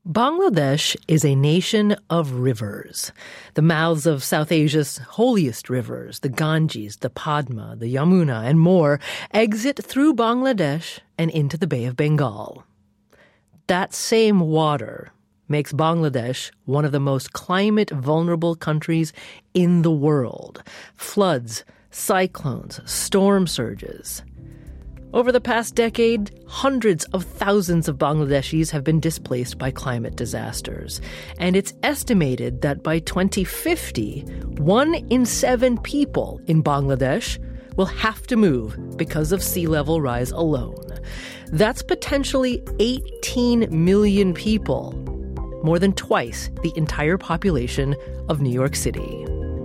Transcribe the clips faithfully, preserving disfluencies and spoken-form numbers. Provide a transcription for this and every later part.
Bangladesh is a nation of rivers. The mouths of South Asia's holiest rivers, the Ganges, the Padma, the Yamuna, and more, exit through Bangladesh and into the Bay of Bengal. That same water makes Bangladesh one of the most climate-vulnerable countries in the world. Floods, cyclones, storm surges. Over the past decade, hundreds of thousands of Bangladeshis have been displaced by climate disasters. And it's estimated that by twenty fifty, one in seven people in Bangladesh will have to move because of sea level rise alone. That's potentially eighteen million people, more than twice the entire population of New York City.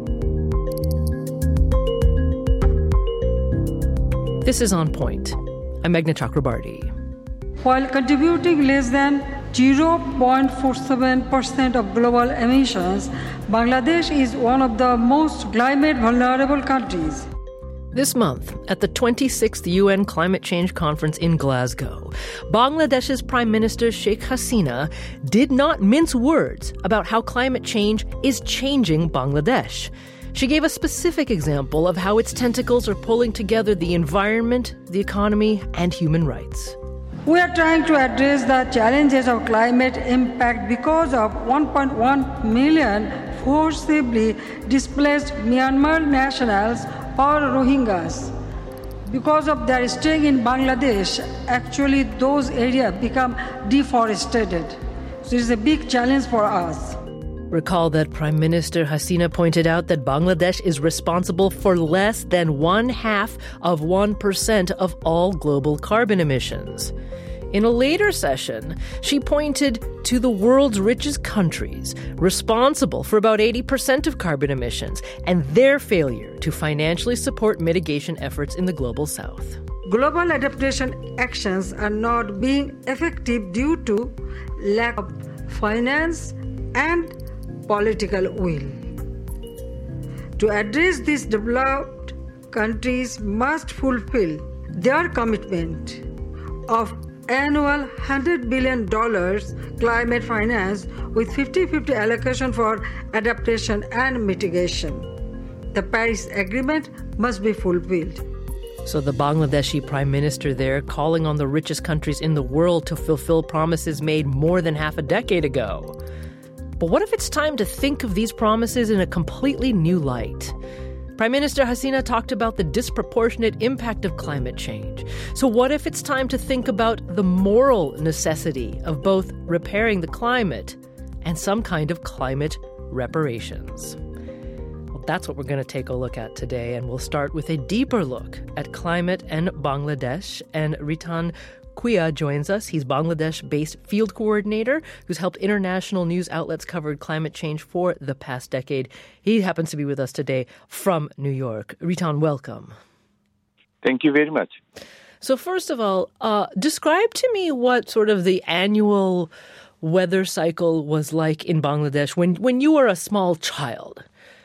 This is On Point. I'm Meghna Chakrabarti. While contributing less than zero point four seven percent of global emissions, Bangladesh is one of the most climate vulnerable countries. This month, at the twenty-sixth U N Climate Change Conference in Glasgow, Bangladesh's Prime Minister Sheikh Hasina did not mince words about how climate change is changing Bangladesh. She gave a specific example of how its tentacles are pulling together the environment, the economy, and human rights. We are trying to address the challenges of climate impact because of one point one million forcibly displaced Myanmar nationals or Rohingyas. Because of their staying in Bangladesh, actually those areas become deforested. So it is a big challenge for us. Recall that Prime Minister Hasina pointed out that Bangladesh is responsible for less than one half of one percent of all global carbon emissions. In a later session, she pointed to the world's richest countries responsible for about eighty percent of carbon emissions and their failure to financially support mitigation efforts in the global south. Global adaptation actions are not being effective due to lack of finance and political will. To address this, developed countries must fulfill their commitment of annual one hundred billion dollars climate finance with fifty-fifty allocation for adaptation and mitigation. The Paris Agreement must be fulfilled. So the Bangladeshi Prime Minister there calling on the richest countries in the world to fulfill promises made more than half a decade ago. But what if it's time to think of these promises in a completely new light? Prime Minister Hasina talked about the disproportionate impact of climate change. So what if it's time to think about the moral necessity of both repairing the climate and some kind of climate reparations? Well, that's what we're going to take a look at today, and we'll start with a deeper look at climate and Bangladesh. And Ritan Kuya joins us. He's Bangladesh-based field coordinator who's helped international news outlets cover climate change for the past decade. He happens to be with us today from New York. Ritan, welcome. Thank you very much. So first of all, uh, describe to me what sort of the annual weather cycle was like in Bangladesh when, when you were a small child.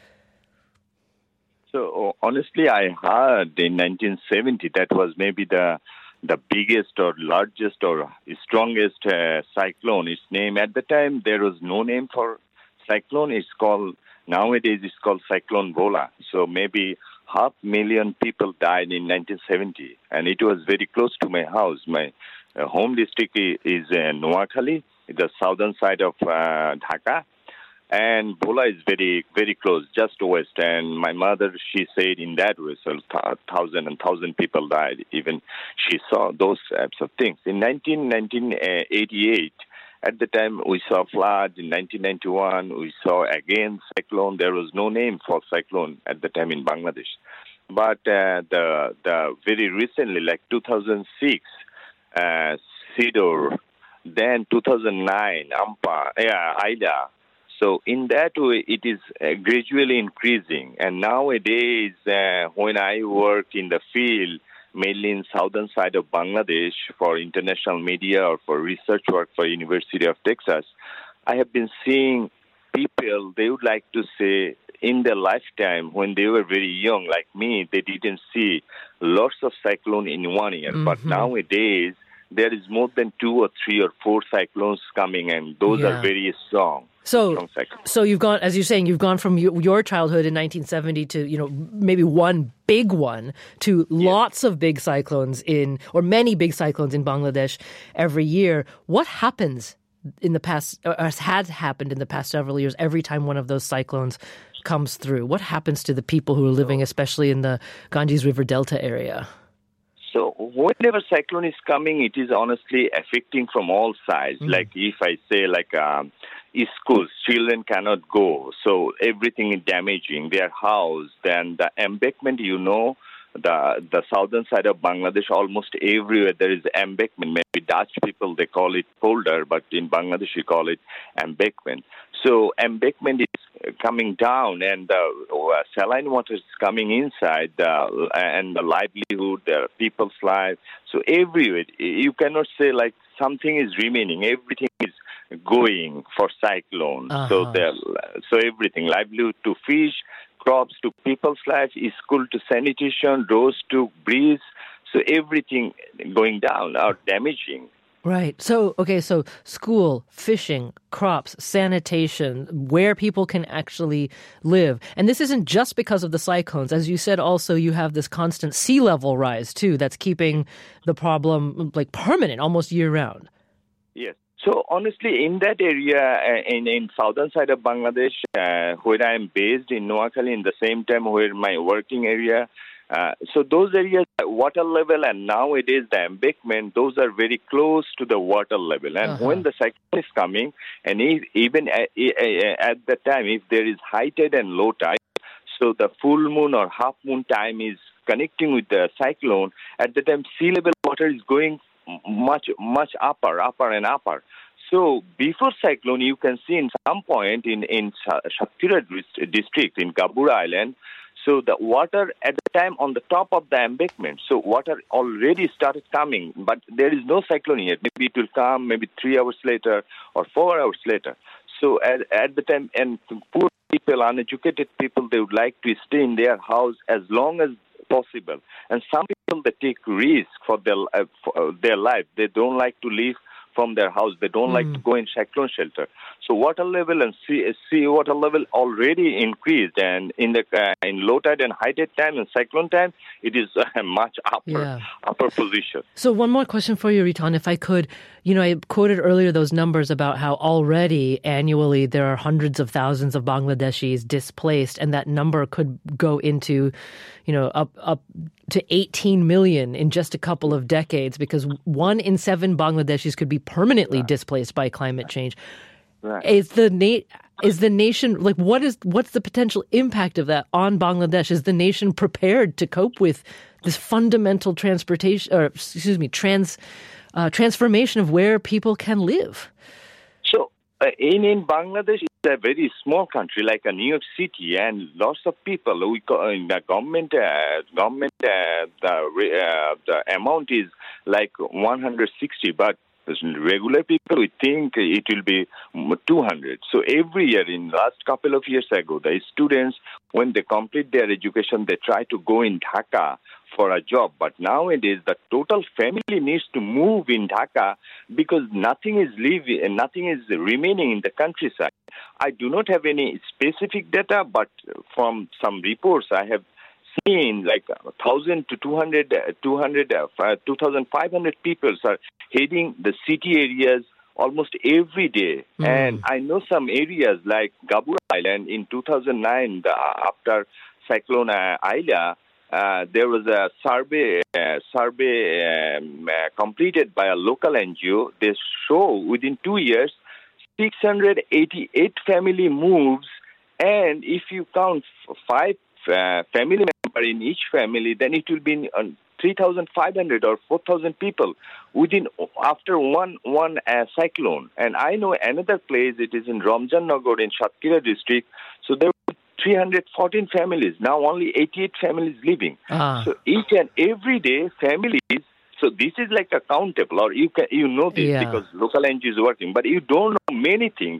So honestly, I heard in nineteen seventy that was maybe the the biggest or largest or strongest uh, cyclone. Its name at the time, there was no name for cyclone. It's called, nowadays it's called Cyclone Bola. So maybe half million people died in nineteen seventy. And it was very close to my house. My uh, home district is uh, Noakhali, the southern side of uh, Dhaka. And Bola is very, very close, just west. And my mother, she said in that way, so th- thousand and thousand people died. Even she saw those types of things. In nineteen eighty-eight, at the time we saw floods. In nineteen ninety-one, we saw again cyclone. There was no name for cyclone at the time in Bangladesh. But uh, the the very recently, like two thousand six, uh, Sidor, then two thousand nine, Ampa, yeah, Aida. So in that way, it is uh, gradually increasing. And nowadays, uh, when I work in the field, mainly in southern side of Bangladesh for international media or for research work for University of Texas, I have been seeing people, they would like to say, in their lifetime, when they were very young, like me, they didn't see lots of cyclone in one year. Mm-hmm. But nowadays, there is more than two or three or four cyclones coming, and those Yeah. are very strong. So, strong cyclones. so you've gone, as you're saying, you've gone from your, your childhood in nineteen seventy to, you know, maybe one big one to lots of big cyclones in, or many big cyclones in Bangladesh every year. What happens in the past, or has happened in the past several years, every time one of those cyclones comes through? What happens to the people who are living, especially in the Ganges River Delta area? So whenever cyclone is coming, it is honestly affecting from all sides. Mm. Like if I say like um, schools, children cannot go. So everything is damaging their house. Then the embankment, you know, the the southern side of Bangladesh, almost everywhere there is embankment. Maybe Dutch people, they call it polder, but in Bangladesh we call it embankment. So embankment is coming down, and the uh, saline water is coming inside, uh, and the livelihood, the people's lives. So everywhere, you cannot say like something is remaining. Everything is going for cyclone. Uh-huh. So there, so everything, livelihood to fish, crops to people's life, school to sanitation, roads to breeze. So everything going down or damaging. Right. So, okay, so school, fishing, crops, sanitation, where people can actually live. And this isn't just because of the cyclones. As you said, also, you have this constant sea level rise, too, that's keeping the problem like permanent, almost year round. Yes. So honestly, in that area, uh, in in southern side of Bangladesh, uh, where I am based in Noakhali, in the same time where my working area, uh, so those areas, water level, and nowadays the embankment, those are very close to the water level. And uh-huh. when the cyclone is coming, and if, even at, at that time, if there is high tide and low tide, so the full moon or half moon time is connecting with the cyclone, at the time sea level water is going much, much upper, upper and upper. So before cyclone, you can see in some point in, in Satkhira district, in Gabura Island, so the water at the time on the top of the embankment, so water already started coming, but there is no cyclone yet. Maybe it will come maybe three hours later or four hours later. So at, at the time, and poor people, uneducated people, they would like to stay in their house as long as possible. And some people, they take risk for their, uh, for their life. They don't like to leave from their house. They don't mm. like to go in cyclone shelter. So water level and sea, sea water level already increased, and in the uh, in low tide and high tide time and cyclone time, it is uh, much upper yeah. upper position. So one more question for you, Riton, if I could. You know, I quoted earlier those numbers about how already annually there are hundreds of thousands of Bangladeshis displaced, and that number could go into, you know, up up to eighteen million in just a couple of decades, because one in seven Bangladeshis could be permanently right. displaced by climate change. Right. Is the na- is the nation like what is what's the potential impact of that on Bangladesh? Is the nation prepared to cope with this fundamental transportation, or excuse me, trans uh, transformation of where people can live? So uh, in in Bangladesh, it's a very small country like a New York City, and lots of people. We call, in the government uh, government uh, the uh, the amount is like one hundred sixty, but regular people, we think it will be two hundred. So every year, in the last couple of years ago, the students, when they complete their education, they try to go in Dhaka for a job. But nowadays, the total family needs to move in Dhaka because nothing is leaving, nothing is remaining in the countryside. I do not have any specific data, but from some reports I have seen, like one thousand to two hundred, two hundred, uh, two thousand five hundred people are heading the city areas almost every day. Mm. And I know some areas like Gabura Island in two thousand nine, the, after Cyclone uh, Aila, uh, there was a survey uh, survey um, uh, completed by a local N G O. They show within two years, six hundred eighty-eight family moves, and if you count five uh, family members in each family, then it will be uh, three thousand five hundred or four thousand people within after one one uh, cyclone. And I know another place, it is in Ramjan Nagar in Satkhira district. So there were three hundred fourteen families. Now only eighty-eight families living. Ah. So each and every day, families. So this is like a countable, or you can you know this yeah. because local N G O is working, but you don't know many things.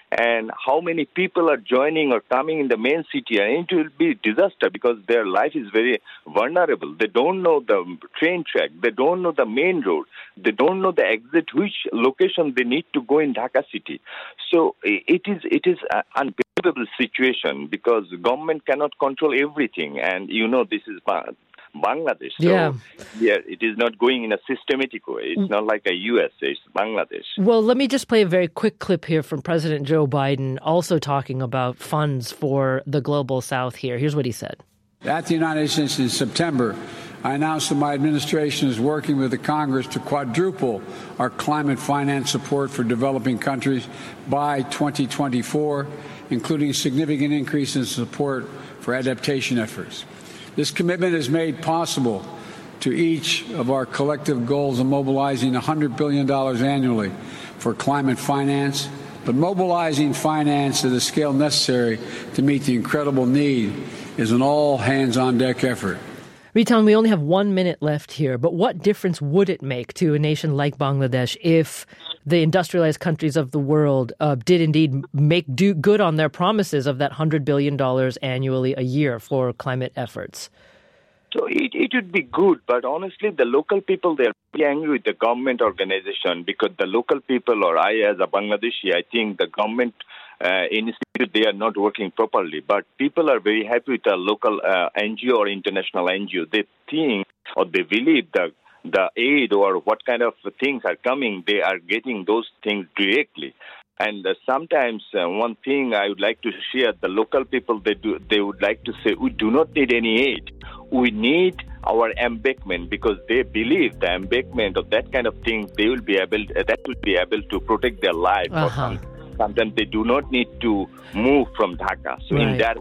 and how many people are joining or coming in the main city, and it will be disaster because their life is very vulnerable. They don't know the train track. They don't know the main road. They don't know the exit, which location they need to go in Dhaka city. So it is it is an unbelievable situation because government cannot control everything, and you know this is Bangladesh. So yeah. yeah, it is not going in a systematic way. It's not like a U S, it's Bangladesh. Well, let me just play a very quick clip here from President Joe Biden also talking about funds for the Global South here. Here's what he said. At the United Nations in September, I announced that my administration is working with the Congress to quadruple our climate finance support for developing countries by twenty twenty-four, including a significant increase in support for adaptation efforts. This commitment is made possible to each of our collective goals of mobilizing one hundred billion dollars annually for climate finance, but mobilizing finance at the scale necessary to meet the incredible need is an all-hands-on-deck effort. Ritan, we only have one minute left here, but what difference would it make to a nation like Bangladesh if the industrialized countries of the world uh, did indeed make do good on their promises of that one hundred billion dollars annually a year for climate efforts? So it, it would be good, but honestly, the local people, they're very angry with the government organization because the local people, or I as a Bangladeshi, I think the government uh, institute, they are not working properly. But people are very happy with the local uh, N G O or international N G O. They think or they believe that the aid or what kind of things are coming, they are getting those things directly. And uh, sometimes uh, one thing I would like to share, the local people, they do they would like to say, we do not need any aid. We need our embankment because they believe the embankment of that kind of thing, they will be able, uh, that will be able to protect their life. Uh-huh. Or some, sometimes they do not need to move from Dhaka. So right. in that.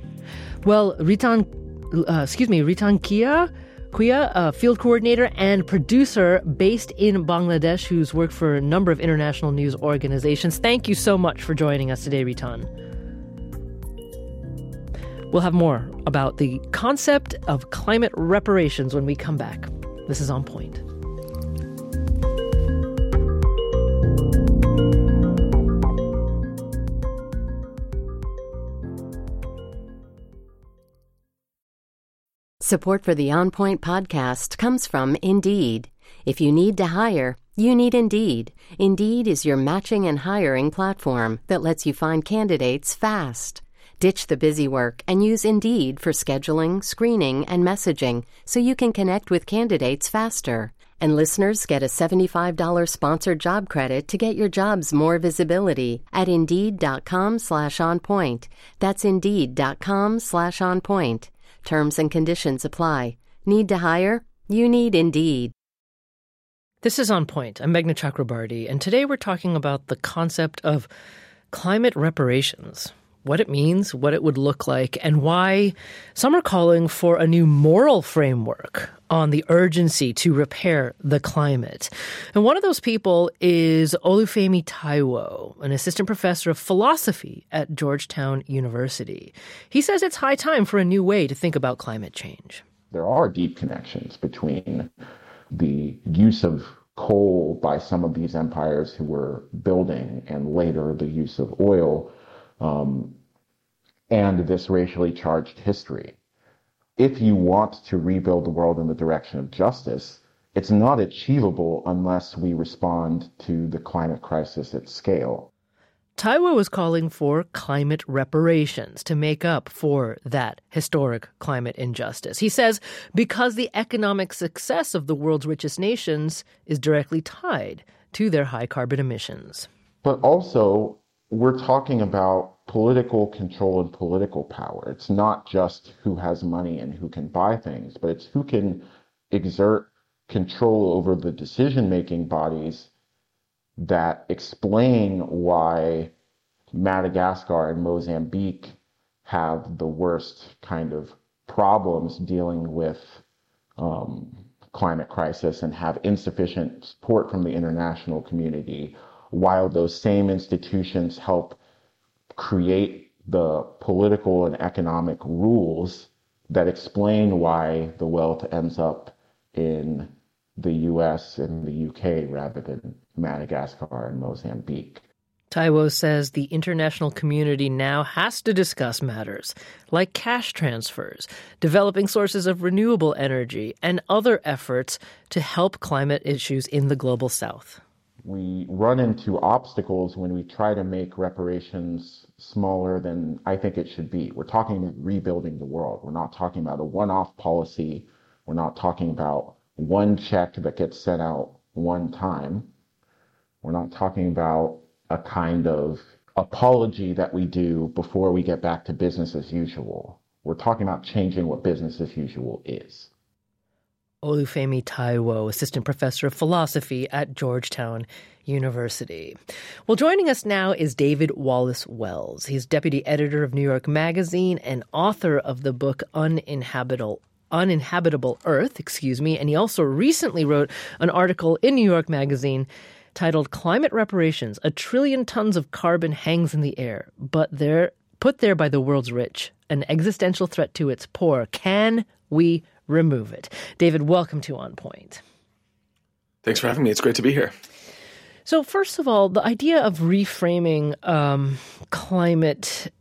Well, Ritan, uh, excuse me, Ritan Kia, Kuya, a field coordinator and producer based in Bangladesh who's worked for a number of international news organizations. Thank you so much for joining us today, Ritan. We'll have more about the concept of climate reparations when we come back. This is On Point. Support for the On Point podcast comes from Indeed. If you need to hire, you need Indeed. Indeed is your matching and hiring platform that lets you find candidates fast. Ditch the busy work and use Indeed for scheduling, screening, and messaging so you can connect with candidates faster. And listeners get a seventy-five dollars sponsored job credit to get your jobs more visibility at Indeed.com slash on point. That's Indeed.com slash on point. Terms and conditions apply. Need to hire? You need Indeed. This is On Point. I'm Meghna Chakrabarti, and today we're talking about the concept of climate reparations. What it means, what it would look like, and why some are calling for a new moral framework on the urgency to repair the climate. And one of those people is Olufemi Taiwo, an assistant professor of philosophy at Georgetown University. He says it's high time for a new way to think about climate change. There are deep connections between the use of coal by some of these empires who were building and later the use of oil Um, and this racially charged history. If you want to rebuild the world in the direction of justice, it's not achievable unless we respond to the climate crisis at scale. Taiwo is calling for climate reparations to make up for that historic climate injustice. He says because the economic success of the world's richest nations is directly tied to their high carbon emissions. But also, we're talking about political control and political power. It's not just who has money and who can buy things, but it's who can exert control over the decision-making bodies that explain why Madagascar and Mozambique have the worst kind of problems dealing with um, climate crisis and have insufficient support from the international community, while those same institutions help create the political and economic rules that explain why the wealth ends up in the U S and the U K rather than Madagascar and Mozambique. Taiwo says the international community now has to discuss matters like cash transfers, developing sources of renewable energy, and other efforts to help climate issues in the global south. We run into obstacles when we try to make reparations smaller than I think it should be. We're talking about rebuilding the world. We're not talking about a one-off policy. We're not talking about one check that gets sent out one time. We're not talking about a kind of apology that we do before we get back to business as usual. We're talking about changing what business as usual is. Olufemi Taiwo, assistant professor of philosophy at Georgetown University. Well, joining us now is David Wallace Wells. He's deputy editor of New York Magazine and author of the book Uninhabitable Uninhabitable Earth, excuse me, and he also recently wrote an article in New York Magazine titled Climate Reparations, A Trillion Tons of Carbon Hangs in the Air, but they're put there by the world's rich, an existential threat to its poor. Can we remove it? David, welcome to On Point. Thanks for having me. It's great to be here. So first of all, the idea of reframing um, climate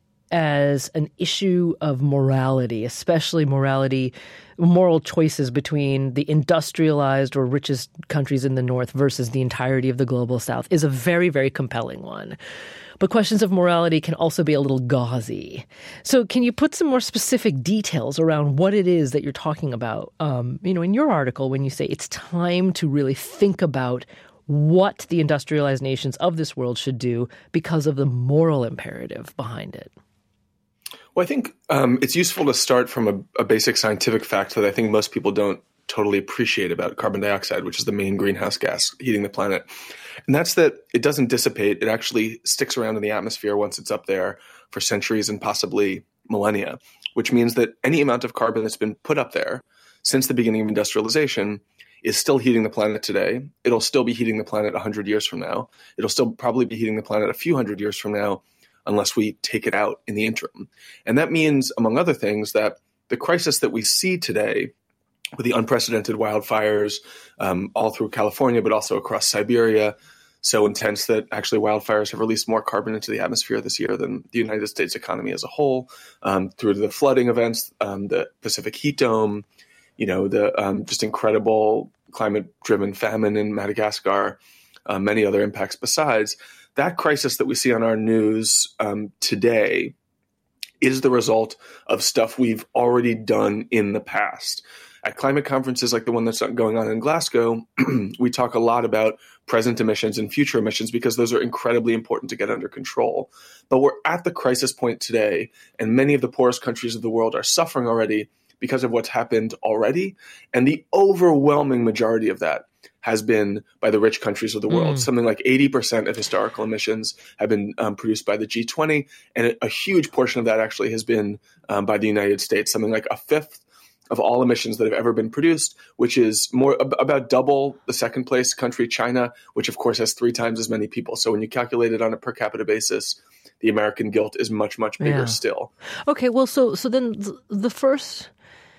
as an issue of morality, especially morality, moral choices between the industrialized or richest countries in the North versus the entirety of the global South, is a very, very compelling one. But questions of morality can also be a little gauzy. So can you put some more specific details around what it is that you're talking about, um, you know, in your article when you say it's time to really think about what the industrialized nations of this world should do because of the moral imperative behind it? Well, I think um, it's useful to start from a, a basic scientific fact that I think most people don't totally appreciate about carbon dioxide, which is the main greenhouse gas heating the planet. And that's that it doesn't dissipate. It actually sticks around in the atmosphere once it's up there for centuries and possibly millennia, which means that any amount of carbon that's been put up there since the beginning of industrialization is still heating the planet today. It'll still be heating the planet one hundred years from now. It'll still probably be heating the planet a few hundred years from now, unless we take it out in the interim. And that means, among other things, that the crisis that we see today with the unprecedented wildfires um, all through California, but also across Siberia, so intense that actually wildfires have released more carbon into the atmosphere this year than the United States economy as a whole, um, through the flooding events, um, the Pacific heat dome, you know, the um, just incredible climate-driven famine in Madagascar, uh, many other impacts besides. That crisis that we see on our news um, today is the result of stuff we've already done in the past. At climate conferences like the one that's going on in Glasgow, we talk a lot about present emissions and future emissions because those are incredibly important to get under control. But we're at the crisis point today, and many of the poorest countries of the world are suffering already because of what's happened already. And the overwhelming majority of that has been by the rich countries of the world. Mm. Something like eighty percent of historical emissions have been um, produced by the G twenty, and a, a huge portion of that actually has been um, by the United States, something like a fifth of all emissions that have ever been produced, which is more ab- about double the second place country, China, which of course has three times as many people. So when you calculate it on a per capita basis, the American guilt is much, much bigger yeah. still. Okay, well, so so then the first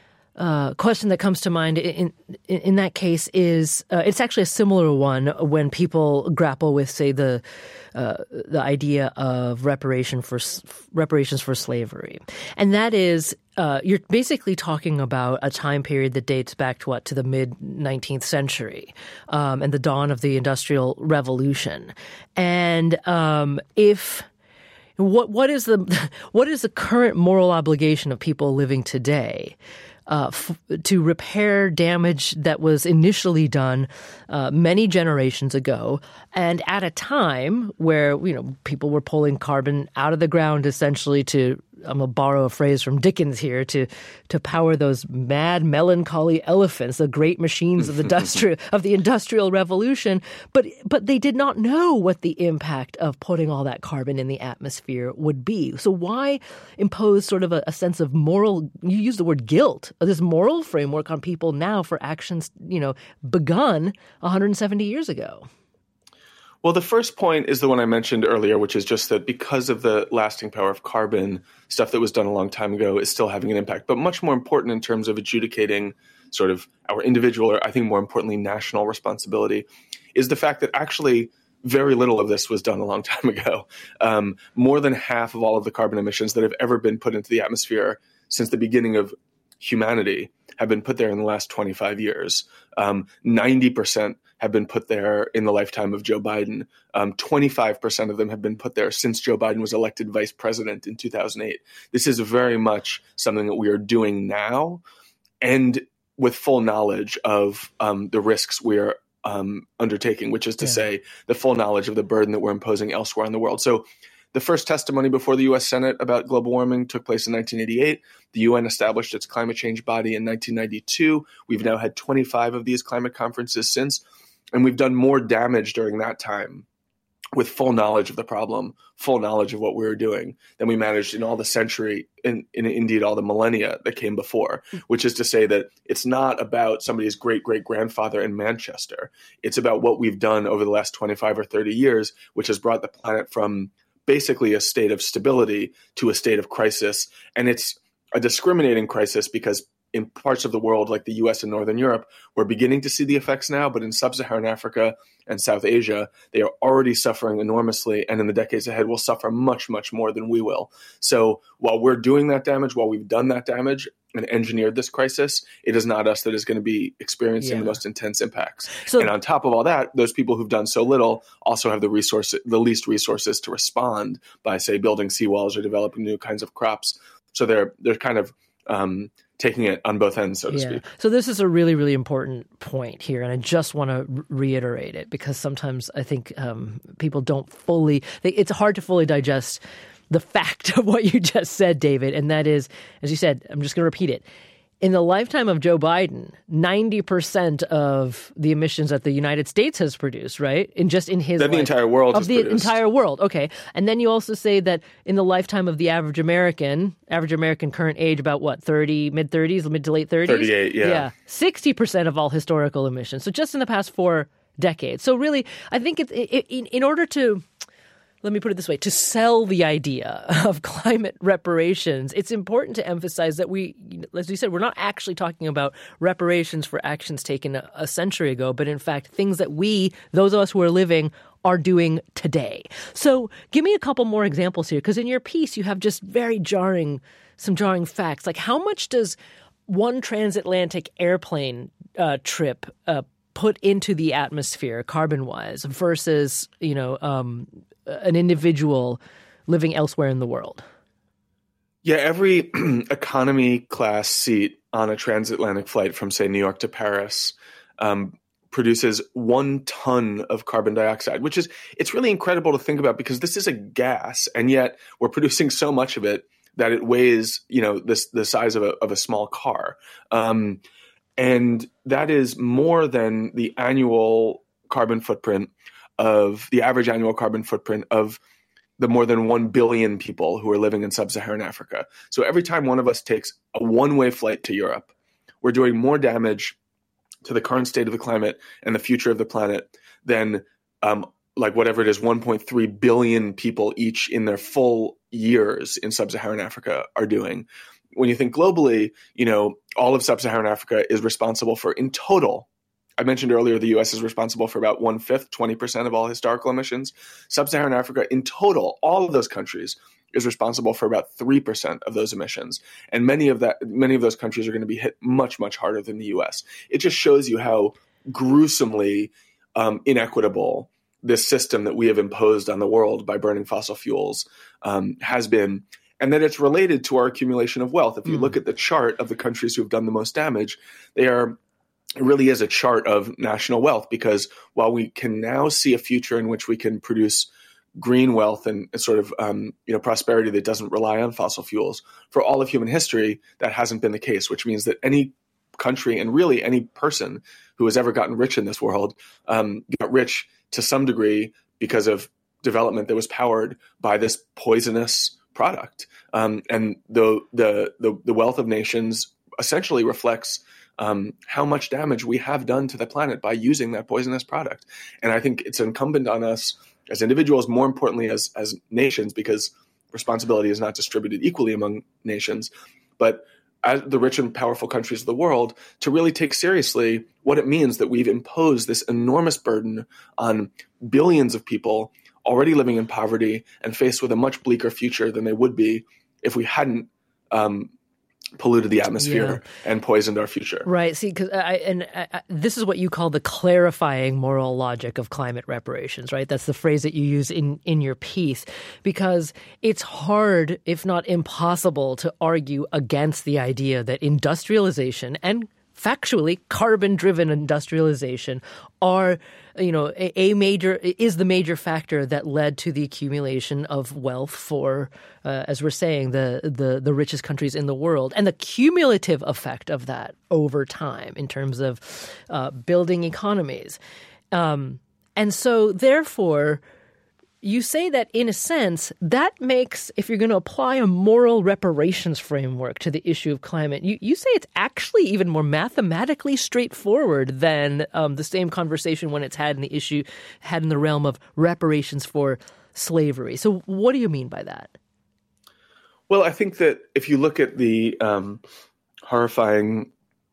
Uh, question that comes to mind in in, in that case is uh, it's actually a similar one when people grapple with, say, the uh, the idea of reparation for reparations for slavery, and that is uh, you're basically talking about a time period that dates back to what to the mid nineteenth century um, and the dawn of the Industrial Revolution, and um, if. What what is the what is the current moral obligation of people living today uh, f- to repair damage that was initially done uh, many generations ago, and at a time where you know people were pulling carbon out of the ground essentially to, I'm going to borrow a phrase from Dickens here, to to power those mad, melancholy elephants, the great machines of the industrial of the Industrial Revolution. But but they did not know what the impact of putting all that carbon in the atmosphere would be. So why impose sort of a, a sense of moral? You use the word guilt, this moral framework on people now for actions you know begun one hundred seventy years ago. Well, the first point is the one I mentioned earlier, which is just that because of the lasting power of carbon, stuff that was done a long time ago is still having an impact. But much more important in terms of adjudicating sort of our individual, or I think more importantly, national responsibility, is the fact that actually very little of this was done a long time ago. Um, more than half of all of the carbon emissions that have ever been put into the atmosphere since the beginning of humanity have been put there in the last twenty-five years. Um, ninety percent have been put there in the lifetime of Joe Biden. Um, twenty-five percent of them have been put there since Joe Biden was elected vice president in two thousand eight. This is very much something that we are doing now, and with full knowledge of um, the risks we are um, undertaking, which is to yeah. say the full knowledge of the burden that we're imposing elsewhere in the world. So the first testimony before the U S Senate about global warming took place in nineteen eighty-eight. The U N established its climate change body in nineteen ninety-two. We've now had twenty-five of these climate conferences since, and we've done more damage during that time with full knowledge of the problem, full knowledge of what we were doing than we managed in all the century, and in, in, indeed all the millennia that came before, which is to say that it's not about somebody's great-great-grandfather in Manchester. It's about what we've done over the last twenty-five or thirty years, which has brought the planet from basically a state of stability to a state of crisis. And it's a discriminating crisis because in parts of the world like the U S and Northern Europe, we're beginning to see the effects now, but in sub-Saharan Africa and South Asia, they are already suffering enormously, and in the decades ahead will suffer much, much more than we will. So while we're doing that damage, while we've done that damage and engineered this crisis, it is not us that is going to be experiencing yeah. the most intense impacts. So, and on top of all that, those people who've done so little also have the resource, the least resources to respond by, say, building seawalls or developing new kinds of crops. So they're they're kind of um, taking it on both ends, so to yeah. speak. So this is a really, really important point here, and I just want to re- reiterate it because sometimes I think um, people don't fully – it's hard to fully digest the fact of what you just said, David, and that is, as you said, I'm just going to repeat it. In the lifetime of Joe Biden, ninety percent of the emissions that the United States has produced, right? In just in his that the life, entire world of has the produced. entire world. Okay, and then you also say that in the lifetime of the average American, average American current age about what thirty, mid thirties, mid to late thirties, thirty-eight, yeah, yeah, sixty percent of all historical emissions. So just in the past four decades. So really, I think it's it, in, in order to. Let me put it this way, to sell the idea of climate reparations, it's important to emphasize that we, as you said, we're not actually talking about reparations for actions taken a, a century ago, but in fact, things that we, those of us who are living, are doing today. So give me a couple more examples here, because in your piece, you have just very jarring, some jarring facts. Like how much does one transatlantic airplane uh, trip uh, put into the atmosphere carbon-wise versus, you know, um, an individual living elsewhere in the world? Yeah, every economy class seat on a transatlantic flight from, say, New York to Paris um, produces one ton of carbon dioxide, which is, it's really incredible to think about because this is a gas, and yet we're producing so much of it that it weighs, you know, this the size of a of a small car. Um, and that is more than the annual carbon footprint of the average annual carbon footprint of the more than one billion people who are living in sub-Saharan Africa. So every time one of us takes a one-way flight to Europe, we're doing more damage to the current state of the climate and the future of the planet than um, like whatever it is, one point three billion people each in their full years in sub-Saharan Africa are doing. When you think globally, you know, all of sub-Saharan Africa is responsible for, in total, I mentioned earlier the U S is responsible for about one-fifth, twenty percent of all historical emissions. Sub-Saharan Africa, in total, all of those countries, is responsible for about three percent of those emissions. And many of that, many of those countries are going to be hit much, much harder than the U S. It just shows you how gruesomely um, inequitable this system that we have imposed on the world by burning fossil fuels um, has been, and that it's related to our accumulation of wealth. If you mm. look at the chart of the countries who have done the most damage, they are it really is a chart of national wealth, because while we can now see a future in which we can produce green wealth and sort of um, you know prosperity that doesn't rely on fossil fuels, for all of human history, that hasn't been the case, which means that any country and really any person who has ever gotten rich in this world um, got rich to some degree because of development that was powered by this poisonous product. Um, and the, the the the wealth of nations essentially reflects Um, how much damage we have done to the planet by using that poisonous product. And I think it's incumbent on us as individuals, more importantly as as nations, because responsibility is not distributed equally among nations, but as the rich and powerful countries of the world to really take seriously what it means that we've imposed this enormous burden on billions of people already living in poverty and faced with a much bleaker future than they would be if we hadn't um, polluted the atmosphere yeah. and poisoned our future. Right. See, because I and I, this is what you call the clarifying moral logic of climate reparations, right? That's the phrase that you use in, in your piece, because it's hard, if not impossible, to argue against the idea that industrialization and factually carbon-driven industrialization are, you know, a, a major is the major factor that led to the accumulation of wealth for, uh, as we're saying, the, the the richest countries in the world, and the cumulative effect of that over time in terms of uh, building economies. Um, and so, therefore, you say that, in a sense, that makes, if you're going to apply a moral reparations framework to the issue of climate, you, you say it's actually even more mathematically straightforward than um, the same conversation when it's had in the issue, had in the realm of reparations for slavery. So what do you mean by that? Well, I think that if you look at the um, horrifying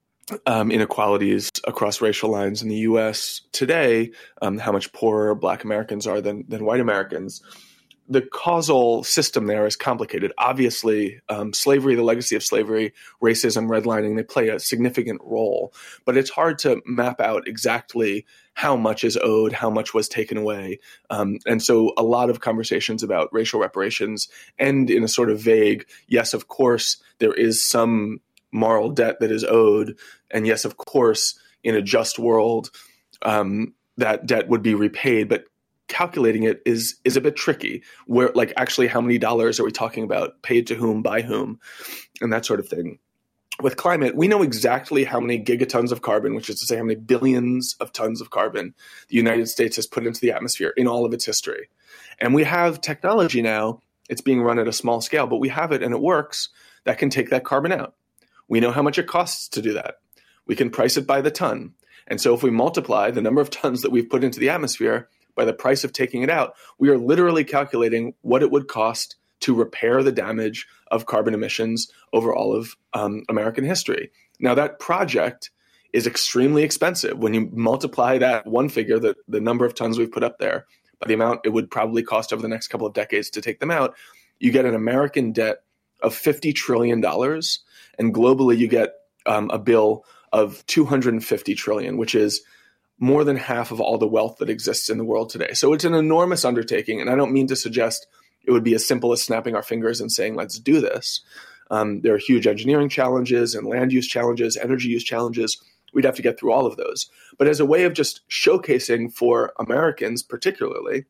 Um, inequalities across racial lines in the U S today, um, how much poorer Black Americans are than than white Americans. The causal system there is complicated. Obviously, um, slavery, the legacy of slavery, racism, redlining, they play a significant role. But it's hard to map out exactly how much is owed, how much was taken away. Um, and so a lot of conversations about racial reparations end in a sort of vague, yes, of course, there is some moral debt that is owed. And yes, of course, in a just world, um, that debt would be repaid. But calculating it is is a bit tricky. Where, like, actually, how many dollars are we talking about? Paid to whom, by whom, and that sort of thing. With climate, we know exactly how many gigatons of carbon, which is to say how many billions of tons of carbon the United States has put into the atmosphere in all of its history. And we have technology now. It's being run at a small scale, but we have it and it works that can take that carbon out. We know how much it costs to do that. We can price it by the ton. And so if we multiply the number of tons that we've put into the atmosphere by the price of taking it out, we are literally calculating what it would cost to repair the damage of carbon emissions over all of um, American history. Now, that project is extremely expensive. When you multiply that one figure, the, the number of tons we've put up there, by the amount it would probably cost over the next couple of decades to take them out, you get an American debt of fifty trillion dollars. And globally, you get um, a bill of two hundred fifty trillion dollars, which is more than half of all the wealth that exists in the world today. So it's an enormous undertaking. And I don't mean to suggest it would be as simple as snapping our fingers and saying, let's do this. Um, there are huge engineering challenges and land use challenges, energy use challenges. We'd have to get through all of those. But as a way of just showcasing for Americans particularly,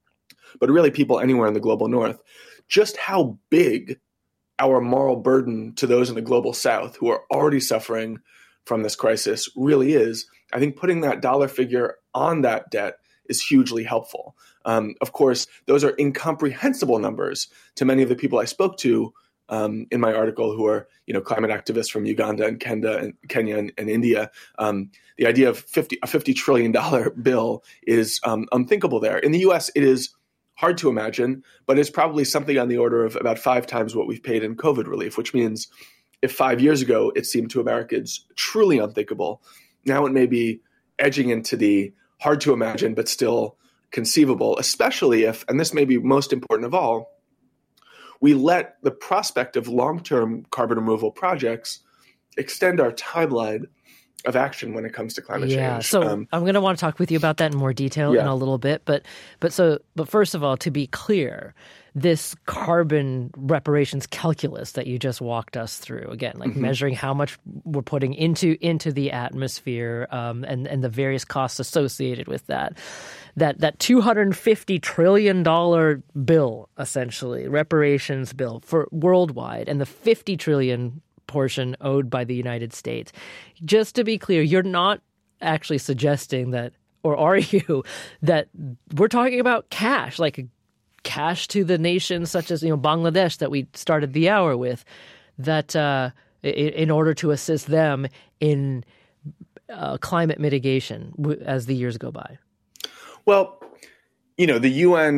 but really people anywhere in the global north, just how big our moral burden to those in the global south who are already suffering from this crisis really is, I think putting that dollar figure on that debt is hugely helpful. Um, of course, those are incomprehensible numbers to many of the people I spoke to um, in my article who are, you know, climate activists from Uganda and Kenya and, Kenya and, and India. Um, the idea of fifty, a fifty trillion dollars bill is um, unthinkable there. In the U S, it is hard to imagine, but it's probably something on the order of about five times what we've paid in COVID relief, which means if five years ago it seemed to Americans truly unthinkable, now it may be edging into the hard to imagine, but still conceivable, especially if, and this may be most important of all, we let the prospect of long-term carbon removal projects extend our timeline of action when it comes to climate yeah, change. So um, I'm going to want to talk with you about that in more detail yeah. in a little bit. But but so but first of all, to be clear, this carbon reparations calculus that you just walked us through, again, like mm-hmm. measuring how much we're putting into into the atmosphere um, and, and the various costs associated with that, that that two hundred fifty trillion dollars bill, essentially, reparations bill for worldwide, and the fifty trillion dollars portion owed by the United States. Just to be clear, you're not actually suggesting that, or are you, that we're talking about cash, like cash to the nations such as, you know, Bangladesh that we started the hour with, that uh, in, in order to assist them in uh, climate mitigation as the years go by? Well, you know, the U N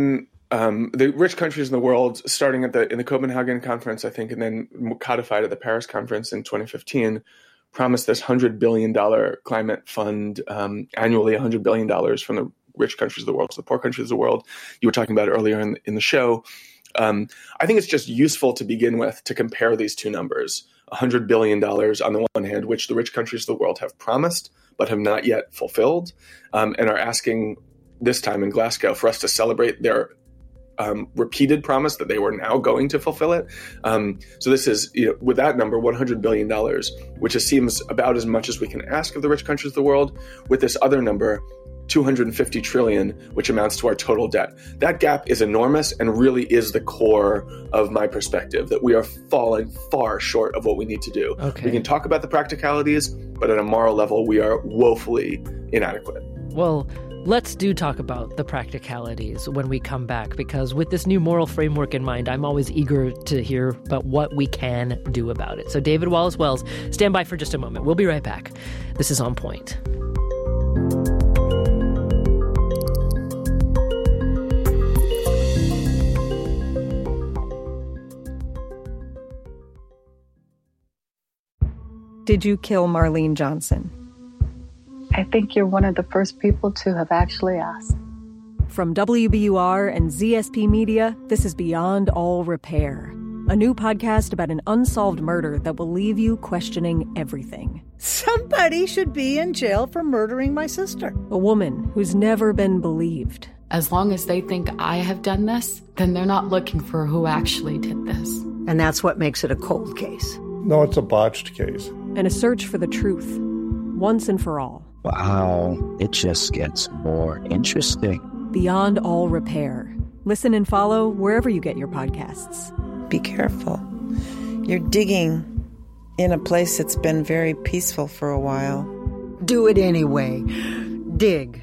um, the rich countries in the world, starting at the in the Copenhagen conference, I think, and then codified at the Paris conference in twenty fifteen, promised this one hundred billion dollars climate fund um, annually, one hundred billion dollars from the rich countries of the world to the poor countries of the world. You were talking about it earlier in, in the show. Um, I think it's just useful to begin with to compare these two numbers. one hundred billion dollars on the one hand, which the rich countries of the world have promised but have not yet fulfilled, um, and are asking this time in Glasgow for us to celebrate their um, repeated promise that they were now going to fulfill it. Um, so this is, you know, with that number, one hundred billion dollars, which is, seems about as much as we can ask of the rich countries of the world. With this other number, two hundred fifty trillion dollars, which amounts to our total debt. That gap is enormous and really is the core of my perspective, that we are falling far short of what we need to do. Okay. We can talk about the practicalities, but at a moral level, we are woefully inadequate. Well, let's do talk about the practicalities when we come back, because with this new moral framework in mind, I'm always eager to hear about what we can do about it. So David Wallace Wells, stand by for just a moment. We'll be right back. This is On Point. Did you kill Marlene Johnson? I think you're one of the first people to have actually asked. From W B U R and Z S P Media, this is Beyond All Repair, a new podcast about an unsolved murder that will leave you questioning everything. Somebody should be in jail for murdering my sister. A woman who's never been believed. As long as they think I have done this, then they're not looking for who actually did this. And that's what makes it a cold case. No, it's a botched case. And a search for the truth, once and for all. Wow, it just gets more interesting. Beyond All Repair. Listen and follow wherever you get your podcasts. Be careful. You're digging in a place that's been very peaceful for a while. Do it anyway. Dig.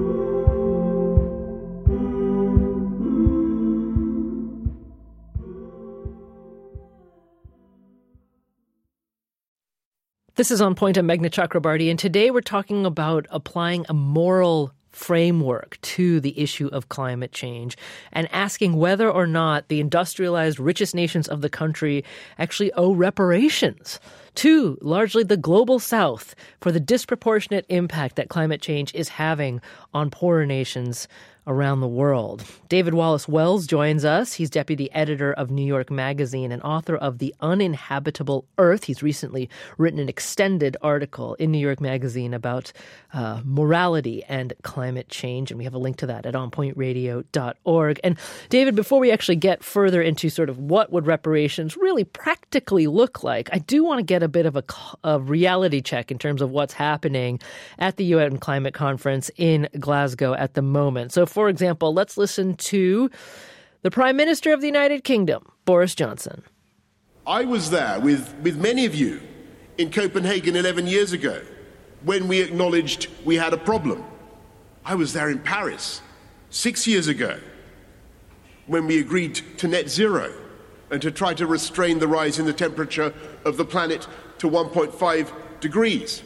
This is On Point. I'm Meghna Chakrabarty, and today we're talking about applying a moral framework to the issue of climate change and asking whether or not the industrialized richest nations of the country actually owe reparations to largely the global south for the disproportionate impact that climate change is having on poorer nations around the world. David Wallace Wells joins us. He's deputy editor of New York Magazine and author of The Uninhabitable Earth. He's recently written an extended article in New York Magazine about uh, morality and climate change, and we have a link to that at on point radio dot org. And David, before we actually get further into sort of what would reparations really practically look like, I do want to get a bit of a, a reality check in terms of what's happening at the U N Climate Conference in Glasgow at the moment. So, for example, let's listen to the Prime Minister of the United Kingdom, Boris Johnson. I was there with, with many of you in Copenhagen eleven years ago when we acknowledged we had a problem. I was there in Paris six years ago when we agreed to net zero and to try to restrain the rise in the temperature of the planet to one point five degrees.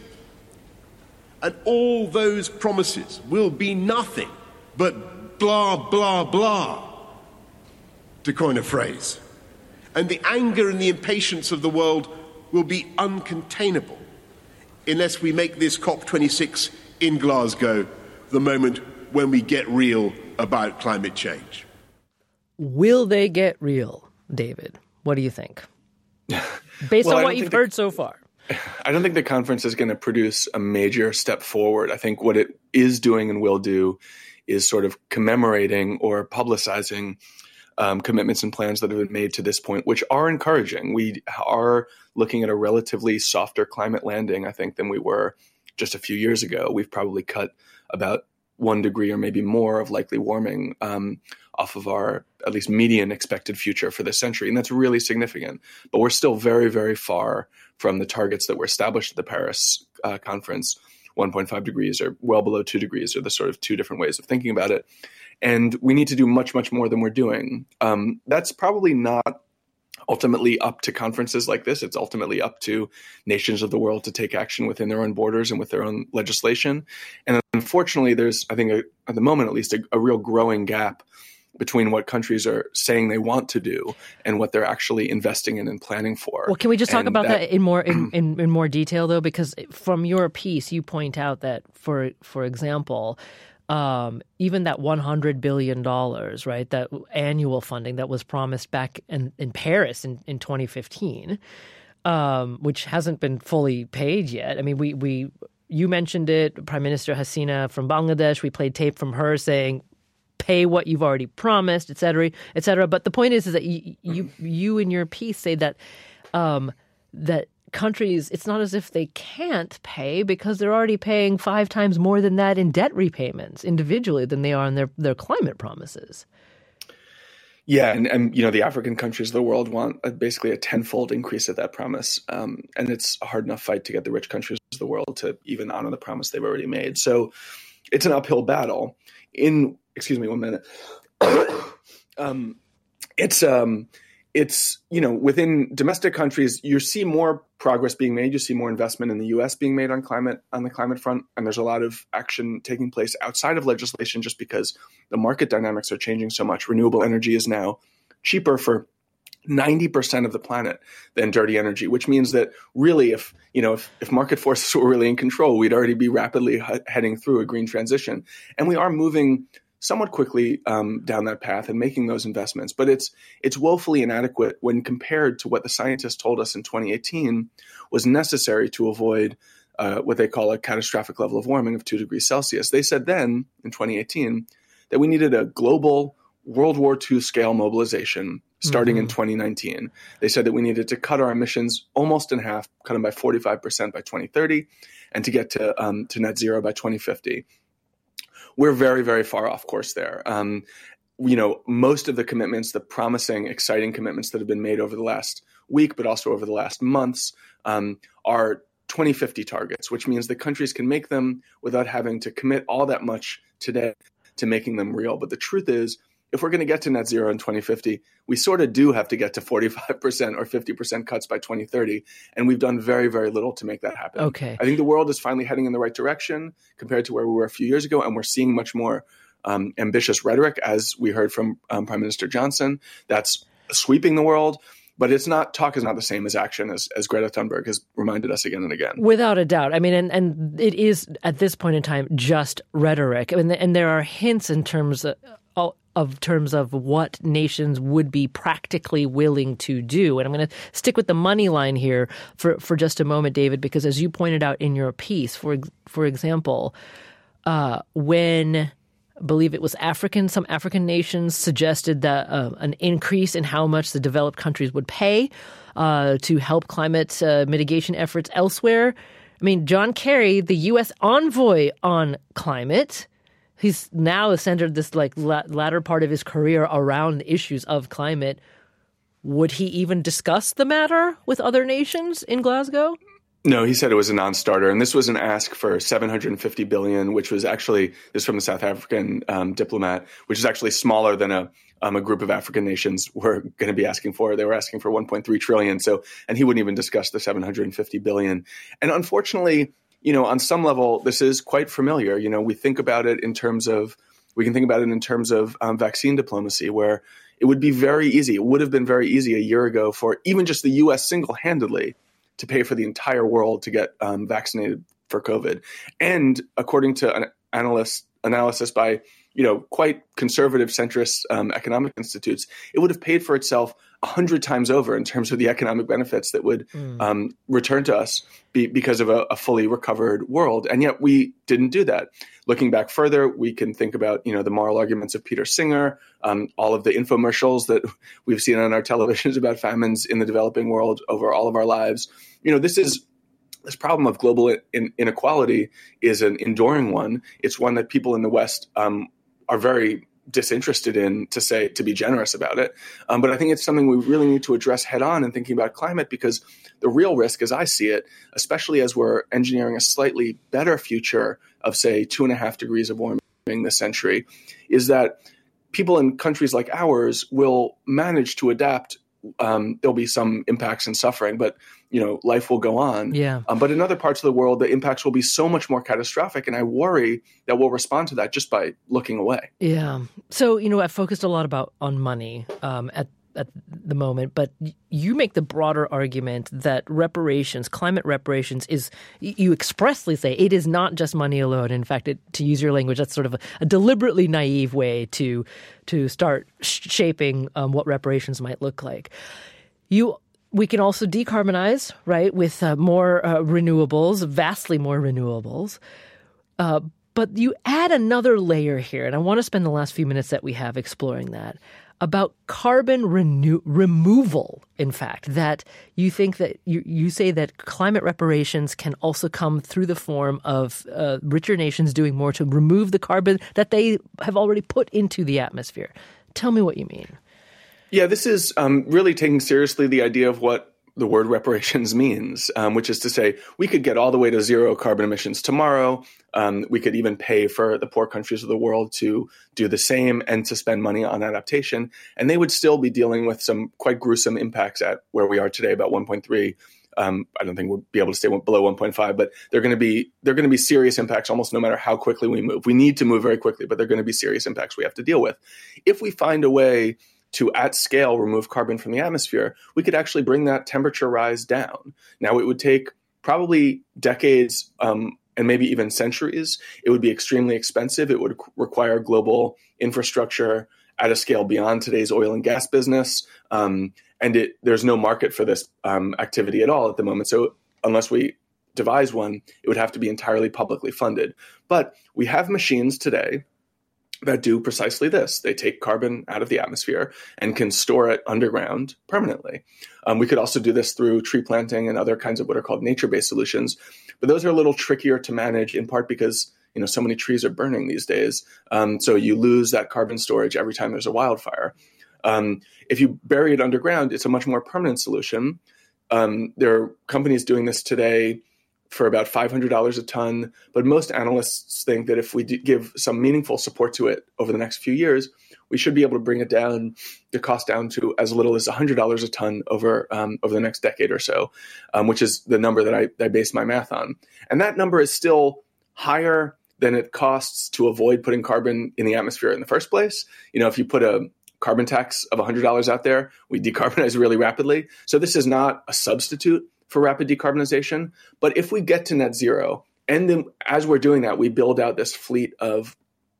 And all those promises will be nothing but blah, blah, blah, to coin a phrase. And the anger and the impatience of the world will be uncontainable unless we make this COP twenty-six in Glasgow the moment when we get real about climate change. Will they get real, David? What do you think? Based well, on what you've heard the, so far. I don't think the conference is going to produce a major step forward. I think what it is doing and will do is sort of commemorating or publicizing um, commitments and plans that have been made to this point, which are encouraging. We are looking at a relatively softer climate landing, I think, than we were just a few years ago. We've probably cut about one degree or maybe more of likely warming um, off of our at least median expected future for this century. And that's really significant. But we're still very, very far from the targets that were established at the Paris uh, conference. one point five degrees or well below two degrees are the sort of two different ways of thinking about it. And we need to do much, much more than we're doing. Um, that's probably not ultimately up to conferences like this. It's ultimately up to nations of the world to take action within their own borders and with their own legislation. And unfortunately, there's, I think, a, at the moment at least, a, a real growing gap between what countries are saying they want to do and what they're actually investing in and planning for. Well, can we just talk and about that, that in more in, in, in more detail, though? Because from your piece, you point out that, for for example, um, even that one hundred billion dollars, right, that annual funding that was promised back in, in Paris in, in twenty fifteen, um, which hasn't been fully paid yet. I mean, we we you mentioned it, Prime Minister Hasina from Bangladesh. We played tape from her saying, pay what you've already promised, et cetera, et cetera. But the point is, is that you, you, you in your piece say that um, that countries, it's not as if they can't pay because they're already paying five times more than that in debt repayments individually than they are in their, their climate promises. Yeah, and, and you know, the African countries of the world want a, basically a tenfold increase of that promise. Um, and it's a hard enough fight to get the rich countries of the world to even honor the promise they've already made. So it's an uphill battle. In Excuse me, one minute. um, it's, um, it's you know, within domestic countries, you see more progress being made. You see more investment in the U S being made on climate, on the climate front. And there's a lot of action taking place outside of legislation just because the market dynamics are changing so much. Renewable energy is now cheaper for ninety percent of the planet than dirty energy, which means that really if, you know, if, if market forces were really in control, we'd already be rapidly he- heading through a green transition. And we are moving somewhat quickly um, down that path and making those investments. But it's it's woefully inadequate when compared to what the scientists told us in twenty eighteen was necessary to avoid uh, what they call a catastrophic level of warming of two degrees Celsius. They said then, in twenty eighteen, that we needed a global World War Two scale mobilization starting mm-hmm. in twenty nineteen. They said that we needed to cut our emissions almost in half, cut them by forty-five percent by twenty thirty, and to get to um, to net zero by twenty fifty. We're very, very far off course there. Um, you know, most of the commitments, the promising, exciting commitments that have been made over the last week, but also over the last months, um, are twenty fifty targets, which means that countries can make them without having to commit all that much today to making them real. But the truth is, if we're going to get to net zero in twenty fifty, we sort of do have to get to forty-five percent or fifty percent cuts by twenty thirty. And we've done very, very little to make that happen. Okay. I think the world is finally heading in the right direction compared to where we were a few years ago. And we're seeing much more um, ambitious rhetoric, as we heard from um, Prime Minister Johnson. That's sweeping the world. But it's not, talk is not the same as action, as, as Greta Thunberg has reminded us again and again. Without a doubt. I mean, and, and it is at this point in time just rhetoric. I mean, and there are hints in terms of, of terms of what nations would be practically willing to do. And I'm going to stick with the money line here for, for just a moment, David, because as you pointed out in your piece, for for example, uh, when I believe it was African, some African nations suggested that uh, an increase in how much the developed countries would pay uh, to help climate uh, mitigation efforts elsewhere. I mean, John Kerry, the U S envoy on climate, he's now centered this like la- latter part of his career around issues of climate. Would he even discuss the matter with other nations in Glasgow? No, he said it was a non-starter. And this was an ask for seven hundred fifty billion dollars, which was actually, this is from the South African um, diplomat, which is actually smaller than a um, a group of African nations were going to be asking for. They were asking for one point three trillion dollars. So, and he wouldn't even discuss the seven hundred fifty billion dollars. And unfortunately, you know, on some level, this is quite familiar. You know, we think about it in terms of, we can think about it in terms of um, vaccine diplomacy, where it would be very easy. It would have been very easy a year ago for even just the U S single-handedly to pay for the entire world to get um, vaccinated for COVID. And according to an analyst analysis by, you know, quite conservative centrist um, economic institutes, it would have paid for itself a hundred times over in terms of the economic benefits that would mm. um, return to us be, because of a, a fully recovered world. And yet we didn't do that. Looking back further, we can think about, you know, the moral arguments of Peter Singer, um, all of the infomercials that we've seen on our televisions about famines in the developing world over all of our lives. You know, this is this problem of global in, inequality is an enduring one. It's one that people in the West um, are very disinterested in, to say, to be generous about it. Um, but I think it's something we really need to address head on in thinking about climate, because the real risk, as I see it, especially as we're engineering a slightly better future of, say, two and a half degrees of warming this century, is that people in countries like ours will manage to adapt um, there'll be some impacts and suffering, but you know, life will go on. Yeah. Um, but in other parts of the world, the impacts will be so much more catastrophic, and I worry that we'll respond to that just by looking away. Yeah. So you know, I've focused a lot about on money um, at at the moment, but you make the broader argument that reparations, climate reparations, is, you expressly say it is not just money alone. In fact, it, to use your language, that's sort of a, a deliberately naive way to to start sh- shaping um, what reparations might look like. You, we can also decarbonize, right, with uh, more uh, renewables, vastly more renewables. Uh, but you add another layer here, and I want to spend the last few minutes that we have exploring that, about carbon renew- removal, in fact, that you think that you, you say that climate reparations can also come through the form of uh, richer nations doing more to remove the carbon that they have already put into the atmosphere. Tell me what you mean. Yeah, this is um, really taking seriously the idea of what the word reparations means, um, which is to say we could get all the way to zero carbon emissions tomorrow. Um, we could even pay for the poor countries of the world to do the same and to spend money on adaptation. And they would still be dealing with some quite gruesome impacts at where we are today, about one point three. Um, I don't think we'll be able to stay below one point five, but they're going to be they're going to be serious impacts almost no matter how quickly we move. We need to move very quickly, but they're going to be serious impacts we have to deal with. If we find a way to, at scale, remove carbon from the atmosphere, we could actually bring that temperature rise down. Now, it would take probably decades um, and maybe even centuries. It would be extremely expensive. It would require global infrastructure at a scale beyond today's oil and gas business. Um, and it, there's no market for this um, activity at all at the moment. So unless we devise one, it would have to be entirely publicly funded. But we have machines today that do precisely this. They take carbon out of the atmosphere and can store it underground permanently. Um, we could also do this through tree planting and other kinds of what are called nature-based solutions. But those are a little trickier to manage, in part because you know so many trees are burning these days. Um, so you lose that carbon storage every time there's a wildfire. Um, if you bury it underground, it's a much more permanent solution. Um, there are companies doing this today for about five hundred dollars a ton. But most analysts think that if we give some meaningful support to it over the next few years, we should be able to bring it down, the cost down to as little as one hundred dollars a ton over um, over the next decade or so, um, which is the number that I, I base my math on. And that number is still higher than it costs to avoid putting carbon in the atmosphere in the first place. You know, if you put a carbon tax of one hundred dollars out there, we decarbonize really rapidly. So this is not a substitute for rapid decarbonization. But if we get to net zero, and then as we're doing that, we build out this fleet of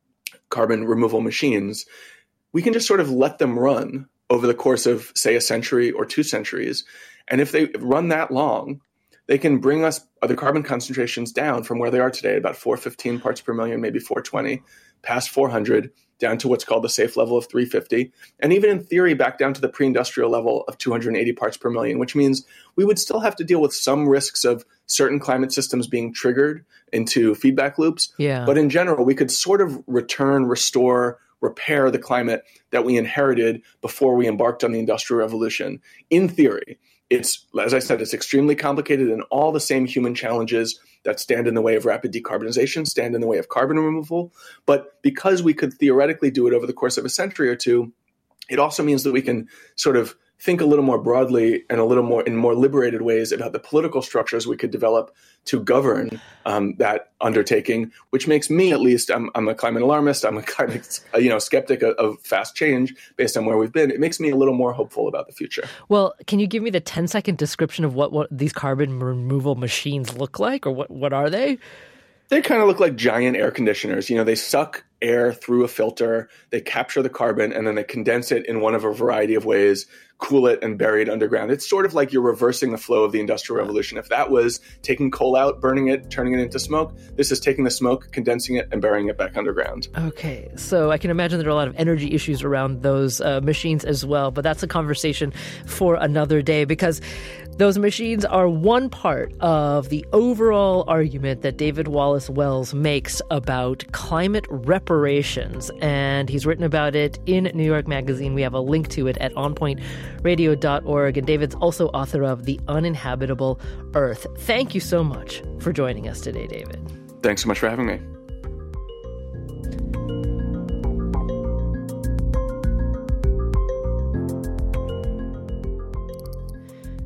carbon removal machines, we can just sort of let them run over the course of, say, a century or two centuries. And if they run that long, they can bring us the carbon concentrations down from where they are today, about four hundred fifteen parts per million, maybe four hundred twenty, past four hundred, down to what's called the safe level of three hundred fifty, and even in theory back down to the pre-industrial level of two hundred eighty parts per million, which means we would still have to deal with some risks of certain climate systems being triggered into feedback loops. Yeah. But in general, we could sort of return, restore, repair the climate that we inherited before we embarked on the Industrial Revolution. In theory, it's, as I said, it's extremely complicated, and all the same human challenges that stand in the way of rapid decarbonization stand in the way of carbon removal. But because we could theoretically do it over the course of a century or two, it also means that we can sort of think a little more broadly and a little more in more liberated ways about the political structures we could develop to govern um, that undertaking, which makes me, at least, I'm, I'm a climate alarmist, I'm a climate you know, skeptic of, of fast change based on where we've been. It makes me a little more hopeful about the future. Well, can you give me the ten-second description of what, what these carbon removal machines look like, or what, what are they? They kind of look like giant air conditioners. You know, they suck air through a filter, they capture the carbon, and then they condense it in one of a variety of ways, cool it, and bury it underground. It's sort of like you're reversing the flow of the Industrial Revolution. If that was taking coal out, burning it, turning it into smoke, this is taking the smoke, condensing it, and burying it back underground. Okay, so I can imagine there are a lot of energy issues around those uh, machines as well, but that's a conversation for another day, because those machines are one part of the overall argument that David Wallace Wells makes about climate reparations, and he's written about it in New York Magazine. We have a link to it at on point radio dot org, and David's also author of The Uninhabitable Earth. Thank you so much for joining us today, David. Thanks so much for having me.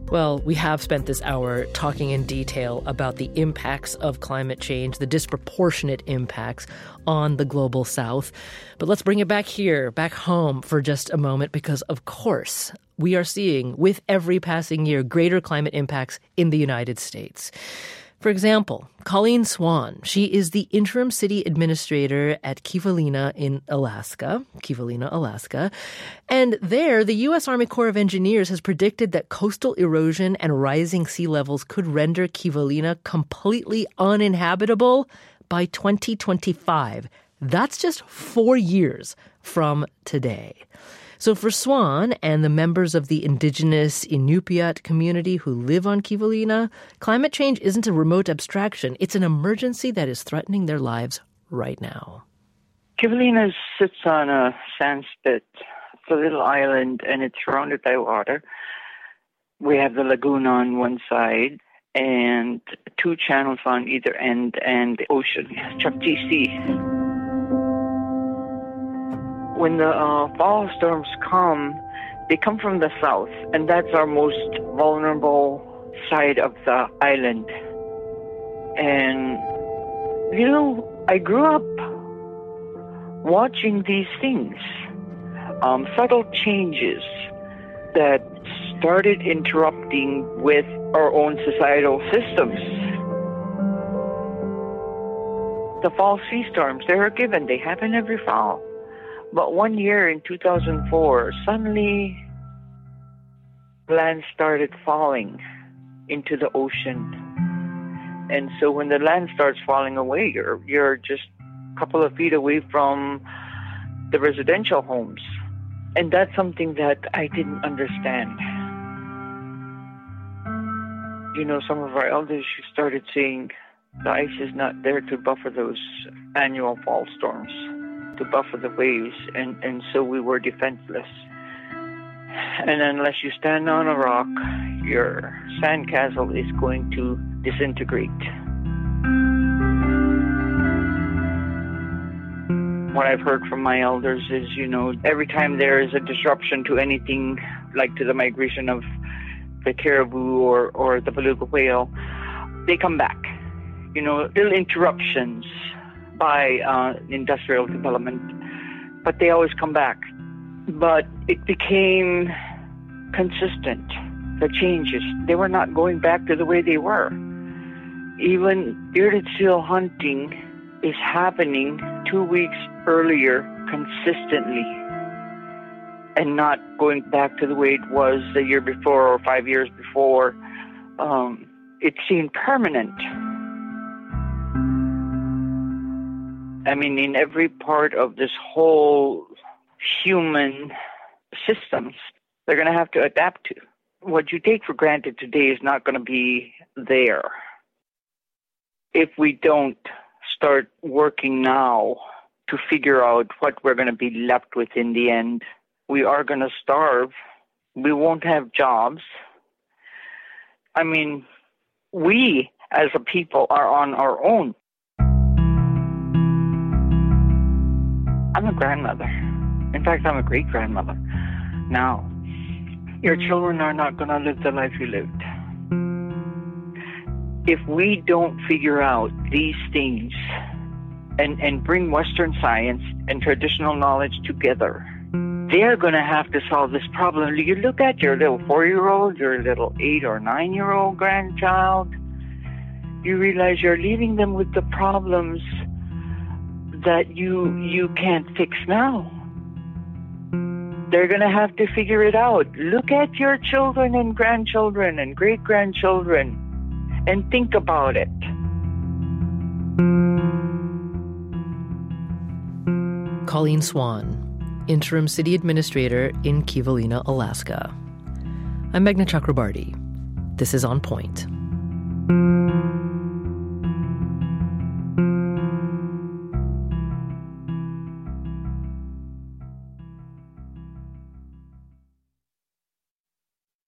Well, we have spent this hour talking in detail about the impacts of climate change, the disproportionate impacts on the global south. But let's bring it back here, back home for just a moment, because of course we are seeing with every passing year greater climate impacts in the United States. For example, Colleen Swan, she is the interim city administrator at Kivalina in Alaska, Kivalina, Alaska. And there, the U S Army Corps of Engineers has predicted that coastal erosion and rising sea levels could render Kivalina completely uninhabitable by twenty twenty-five. That's just four years from today. So for Swan and the members of the indigenous Inupiat community who live on Kivalina, climate change isn't a remote abstraction. It's an emergency that is threatening their lives right now. Kivalina sits on a sand spit. It's a little island, and it's surrounded by water. We have the lagoon on one side and two channels on either end and the ocean, Chukchi Sea. When the uh, fall storms come, they come from the south, and that's our most vulnerable side of the island. And, you know, I grew up watching these things, um, subtle changes that started interrupting with our own societal systems. The fall sea storms, they're a given. They happen every fall. But one year in two thousand four, suddenly land started falling into the ocean. And so when the land starts falling away, you're, you're just a couple of feet away from the residential homes. And that's something that I didn't understand. You know, some of our elders started saying the ice is not there to buffer those annual fall storms, to buffer the waves, and, and so we were defenseless. And unless you stand on a rock, your sandcastle is going to disintegrate. What I've heard from my elders is, you know, every time there is a disruption to anything, like to the migration of the caribou or, or the beluga whale, they come back. You know, little interruptions by uh, industrial development, but they always come back. But it became consistent, the changes. They were not going back to the way they were. Even bearded seal hunting is happening two weeks earlier consistently and not going back to the way it was the year before or five years before. Um, it seemed permanent. I mean, in every part of this whole human systems, they're going to have to adapt to. What you take for granted today is not going to be there. If we don't start working now to figure out what we're going to be left with in the end, we are going to starve. We won't have jobs. I mean, we as a people are on our own. I'm a grandmother. In fact, I'm a great-grandmother now. Your children are not going to live the life you lived. If we don't figure out these things and, and bring Western science and traditional knowledge together, they're going to have to solve this problem. You look at your little four-year-old, your little eight- or nine-year-old grandchild, you realize you're leaving them with the problems that you you can't fix now. They're going to have to figure it out. Look at your children and grandchildren and great-grandchildren and think about it. Colleen Swan, interim city administrator in Kivalina, Alaska. I'm Meghna Chakrabarti. This is On Point.